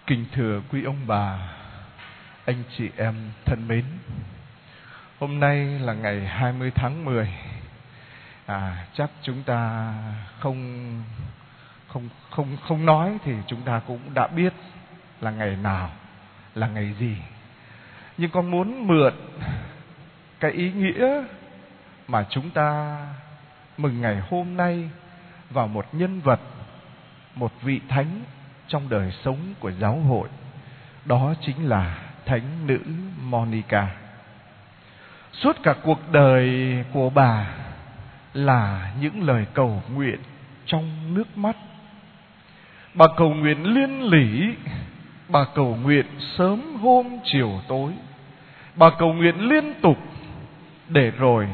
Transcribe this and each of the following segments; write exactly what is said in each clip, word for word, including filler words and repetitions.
Kính thưa quý ông bà, anh chị em thân mến, hôm nay là ngày hai mươi tháng mười. À, chắc chúng ta không không không không nói thì chúng ta cũng đã biết là ngày nào, là ngày gì. Nhưng con muốn mượn cái ý nghĩa mà chúng ta mừng ngày hôm nay vào một nhân vật, một vị thánh trong đời sống của giáo hội. Đó chính là thánh nữ Monica. Suốt cả cuộc đời của bà là những lời cầu nguyện trong nước mắt. Bà cầu nguyện liên lỉ, bà cầu nguyện sớm hôm chiều tối, bà cầu nguyện liên tục, để rồi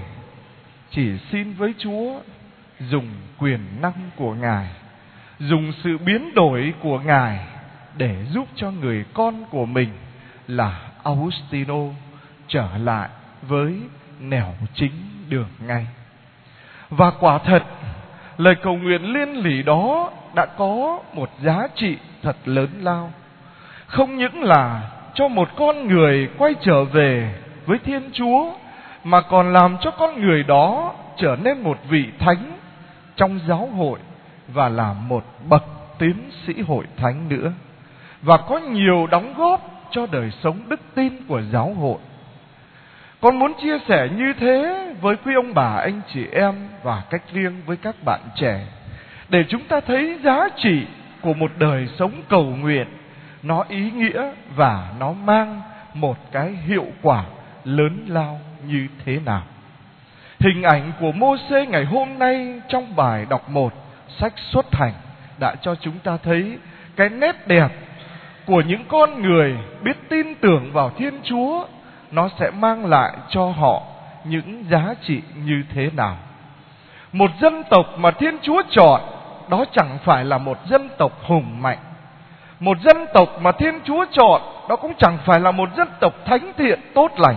chỉ xin với Chúa dùng quyền năng của Ngài, dùng sự biến đổi của Ngài để giúp cho người con của mình là Augustino trở lại với nẻo chính đường ngay. Và quả thật, lời cầu nguyện liên lỉ đó đã có một giá trị thật lớn lao. Không những là cho một con người quay trở về với Thiên Chúa, mà còn làm cho con người đó trở nên một vị thánh trong giáo hội và là một bậc tiến sĩ hội thánh nữa, và có nhiều đóng góp cho đời sống đức tin của giáo hội. Con muốn chia sẻ như thế với quý ông bà, anh chị em, và cách riêng với các bạn trẻ, để chúng ta thấy giá trị của một đời sống cầu nguyện, nó ý nghĩa và nó mang một cái hiệu quả lớn lao như thế nào. Hình ảnh của Mô-sê ngày hôm nay trong bài đọc một sách Xuất Hành đã cho chúng ta thấy cái nét đẹp của những con người biết tin tưởng vào Thiên Chúa, nó sẽ mang lại cho họ những giá trị như thế nào. Một dân tộc mà Thiên Chúa chọn, đó chẳng phải là một dân tộc hùng mạnh. Một dân tộc mà Thiên Chúa chọn, đó cũng chẳng phải là một dân tộc thánh thiện tốt lành.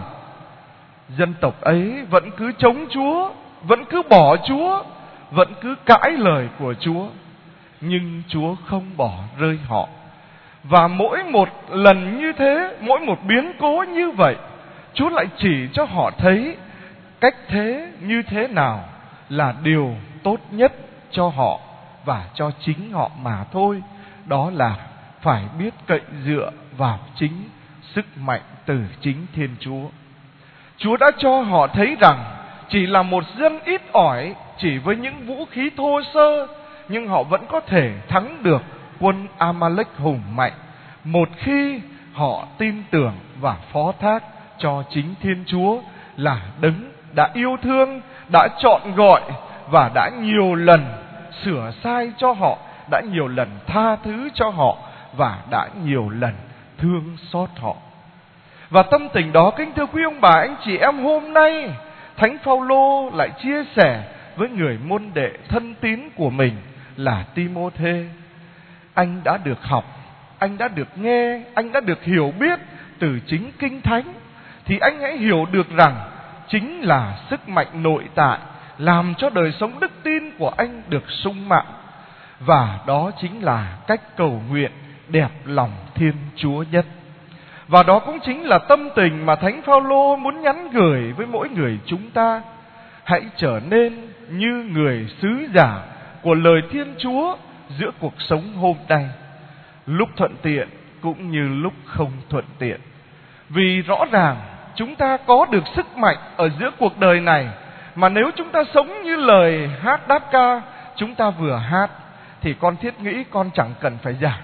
Dân tộc ấy vẫn cứ chống Chúa, vẫn cứ bỏ Chúa, vẫn cứ cãi lời của Chúa. Nhưng Chúa không bỏ rơi họ. Và mỗi một lần như thế, mỗi một biến cố như vậy, Chúa lại chỉ cho họ thấy cách thế như thế nào là điều tốt nhất cho họ và cho chính họ mà thôi. Đó là phải biết cậy dựa vào chính sức mạnh từ chính Thiên Chúa. Chúa đã cho họ thấy rằng chỉ là một dân ít ỏi, chỉ với những vũ khí thô sơ, nhưng họ vẫn có thể thắng được quân Amalek hùng mạnh, một khi họ tin tưởng và phó thác cho chính Thiên Chúa là đấng đã yêu thương, đã chọn gọi và đã nhiều lần sửa sai cho họ, đã nhiều lần tha thứ cho họ và đã nhiều lần thương xót họ. Và tâm tình đó, kính thưa quý ông bà, anh chị em, hôm nay Thánh Phaolô lại chia sẻ với người môn đệ thân tín của mình là Ti-mô-thê. Anh đã được học, anh đã được nghe, anh đã được hiểu biết từ chính Kinh Thánh, thì anh hãy hiểu được rằng chính là sức mạnh nội tại làm cho đời sống đức tin của anh được sung mãn. Và đó chính là cách cầu nguyện đẹp lòng Thiên Chúa nhất. Và đó cũng chính là tâm tình mà Thánh Phaolô muốn nhắn gửi với mỗi người chúng ta. Hãy trở nên như người sứ giả của lời Thiên Chúa giữa cuộc sống hôm nay, lúc thuận tiện cũng như lúc không thuận tiện. Vì rõ ràng chúng ta có được sức mạnh ở giữa cuộc đời này, mà nếu chúng ta sống như lời hát đáp ca chúng ta vừa hát, thì con thiết nghĩ con chẳng cần phải giảng.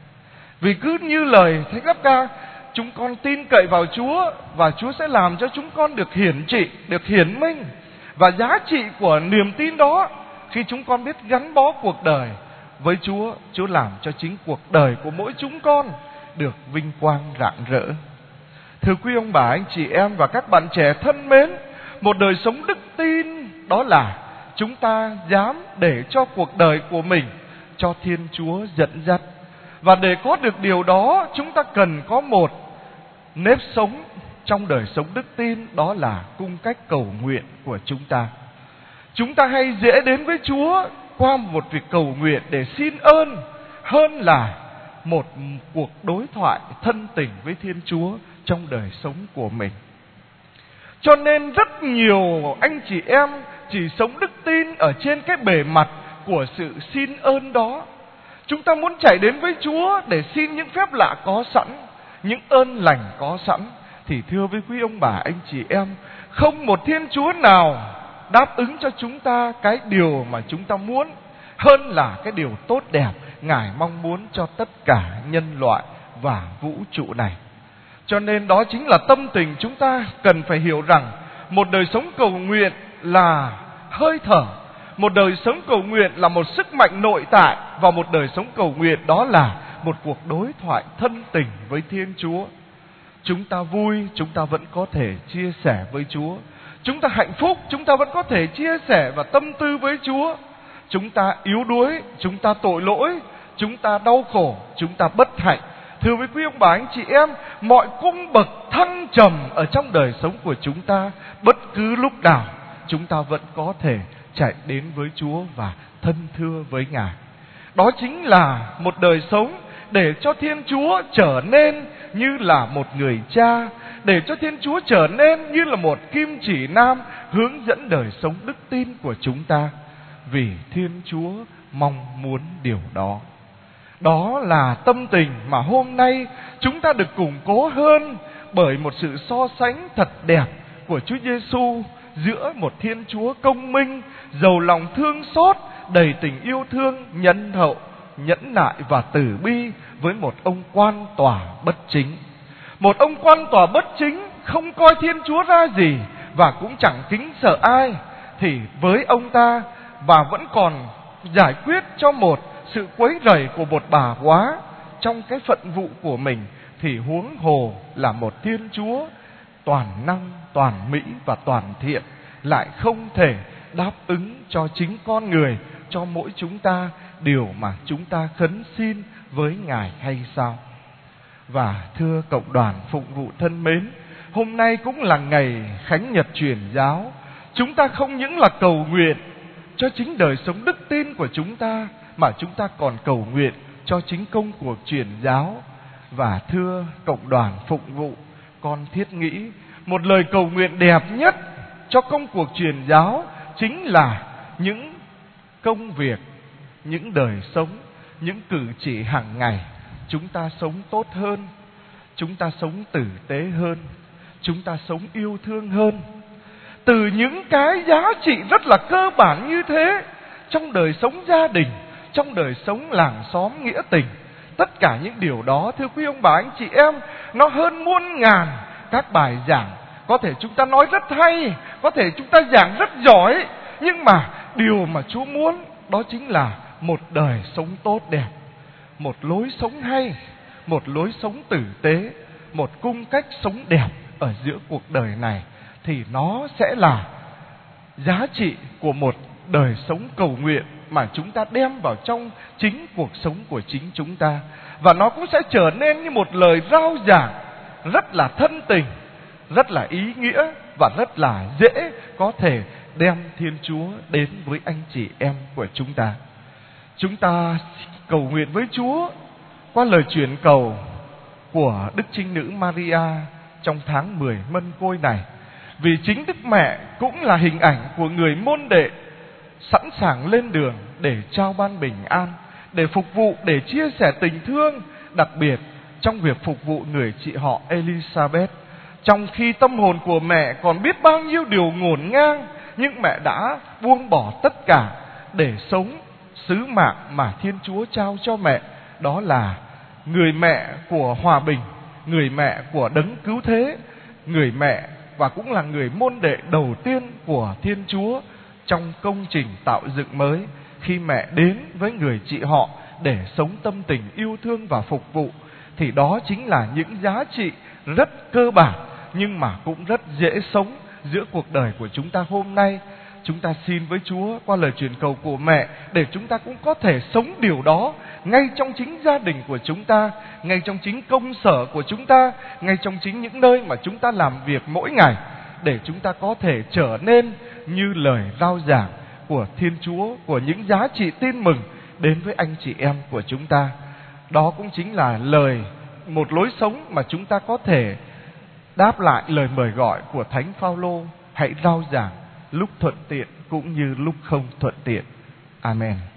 Vì cứ như lời Thánh đáp ca, chúng con tin cậy vào Chúa, và Chúa sẽ làm cho chúng con được hiển trị, được hiển minh. Và giá trị của niềm tin đó, khi chúng con biết gắn bó cuộc đời với Chúa, Chúa làm cho chính cuộc đời của mỗi chúng con được vinh quang rạng rỡ. Thưa quý ông bà, anh chị em và các bạn trẻ thân mến, một đời sống đức tin đó là chúng ta dám để cho cuộc đời của mình cho Thiên Chúa dẫn dắt. Và để có được điều đó, chúng ta cần có một nếp sống trong đời sống đức tin, đó là cung cách cầu nguyện của chúng ta. Chúng ta hay dễ đến với Chúa qua một việc cầu nguyện để xin ơn, hơn là một cuộc đối thoại thân tình với Thiên Chúa trong đời sống của mình. Cho nên rất nhiều anh chị em chỉ sống đức tin ở trên cái bề mặt của sự xin ơn đó. Chúng ta muốn chạy đến với Chúa để xin những phép lạ có sẵn, những ơn lành có sẵn. Thì thưa với quý ông bà anh chị em, không một Thiên Chúa nào đáp ứng cho chúng ta cái điều mà chúng ta muốn hơn là cái điều tốt đẹp Ngài mong muốn cho tất cả nhân loại và vũ trụ này. Cho nên đó chính là tâm tình chúng ta cần phải hiểu rằng một đời sống cầu nguyện là hơi thở, một đời sống cầu nguyện là một sức mạnh nội tại, và một đời sống cầu nguyện đó là một cuộc đối thoại thân tình với Thiên Chúa. Chúng ta vui, chúng ta vẫn có thể chia sẻ với Chúa. Chúng ta hạnh phúc, chúng ta vẫn có thể chia sẻ và tâm tư với Chúa. Chúng ta yếu đuối, chúng ta tội lỗi, chúng ta đau khổ, chúng ta bất hạnh. Thưa với quý ông bà anh chị em, mọi cung bậc thăng trầm ở trong đời sống của chúng ta, bất cứ lúc nào chúng ta vẫn có thể chạy đến với Chúa và thân thưa với Ngài. Đó chính là một đời sống để cho Thiên Chúa trở nên như là một người cha, để cho Thiên Chúa trở nên như là một kim chỉ nam hướng dẫn đời sống đức tin của chúng ta. Vì Thiên Chúa mong muốn điều đó. Đó là tâm tình mà hôm nay chúng ta được củng cố hơn bởi một sự so sánh thật đẹp của Chúa Giêsu giữa một Thiên Chúa công minh, giàu lòng thương xót, đầy tình yêu thương, nhân hậu, nhẫn nại và từ bi với một ông quan tòa bất chính. Một ông quan tòa bất chính không coi Thiên Chúa ra gì và cũng chẳng kính sợ ai, thì với ông ta và vẫn còn giải quyết cho một sự quấy rầy của một bà quá trong cái phận vụ của mình, thì huống hồ là một Thiên Chúa toàn năng, toàn mỹ và toàn thiện lại không thể đáp ứng cho chính con người, cho mỗi chúng ta điều mà chúng ta khấn xin với Ngài hay sao? Và thưa cộng đoàn phụng vụ thân mến, hôm nay cũng là ngày Khánh Nhật Truyền giáo. Chúng ta không những là cầu nguyện cho chính đời sống đức tin của chúng ta, mà chúng ta còn cầu nguyện cho chính công cuộc truyền giáo. Và thưa cộng đoàn phụng vụ, con thiết nghĩ một lời cầu nguyện đẹp nhất cho công cuộc truyền giáo chính là những công việc, những đời sống, những cử chỉ hàng ngày chúng ta sống tốt hơn, chúng ta sống tử tế hơn, chúng ta sống yêu thương hơn. Từ những cái giá trị rất là cơ bản như thế, trong đời sống gia đình, trong đời sống làng xóm nghĩa tình, tất cả những điều đó, thưa quý ông bà anh chị em, nó hơn muôn ngàn các bài giảng. Có thể chúng ta nói rất hay, có thể chúng ta giảng rất giỏi, nhưng mà điều mà Chúa muốn đó chính là một đời sống tốt đẹp, một lối sống hay, một lối sống tử tế, một cung cách sống đẹp ở giữa cuộc đời này. Thì nó sẽ là giá trị của một đời sống cầu nguyện mà chúng ta đem vào trong chính cuộc sống của chính chúng ta. Và nó cũng sẽ trở nên như một lời rao giảng rất là thân tình, rất là ý nghĩa, và rất là dễ có thể đem Thiên Chúa đến với anh chị em của chúng ta. Chúng ta cầu nguyện với Chúa qua lời chuyển cầu của Đức Trinh Nữ Maria trong tháng mười Mân Côi này. Vì chính Đức Mẹ cũng là hình ảnh của người môn đệ sẵn sàng lên đường để trao ban bình an, để phục vụ, để chia sẻ tình thương, đặc biệt trong việc phục vụ người chị họ Elizabeth. Trong khi tâm hồn của mẹ còn biết bao nhiêu điều ngổn ngang, nhưng mẹ đã buông bỏ tất cả để sống sứ mạng mà Thiên Chúa trao cho mẹ. Đó là người mẹ của hòa bình, người mẹ của đấng cứu thế, người mẹ và cũng là người môn đệ đầu tiên của Thiên Chúa trong công trình tạo dựng mới, khi mẹ đến với người chị họ để sống tâm tình yêu thương và phục vụ. Thì đó chính là những giá trị rất cơ bản, nhưng mà cũng rất dễ sống giữa cuộc đời của chúng ta hôm nay. Chúng ta xin với Chúa qua lời truyền cầu của mẹ để chúng ta cũng có thể sống điều đó ngay trong chính gia đình của chúng ta, ngay trong chính công sở của chúng ta, ngay trong chính những nơi mà chúng ta làm việc mỗi ngày, để chúng ta có thể trở nên như lời rao giảng của Thiên Chúa, của những giá trị tin mừng đến với anh chị em của chúng ta. Đó cũng chính là lời, một lối sống mà chúng ta có thể đáp lại lời mời gọi của Thánh Phaolô: hãy rao giảng lúc thuận tiện cũng như lúc không thuận tiện. Amen.